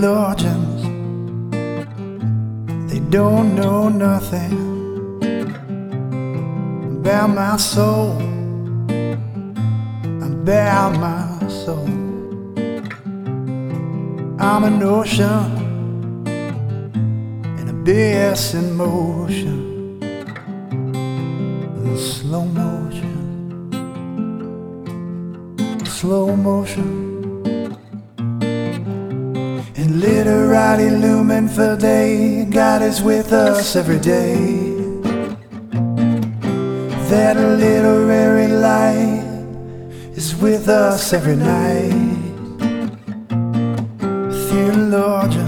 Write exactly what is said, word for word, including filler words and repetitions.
theologians, they don't know nothing about my soul, about my soul. I'm an ocean, an abyss in motion, in slow motion, slow motion. And literally looming for day, God is with us every day. That literary light is with us every night. Theologian,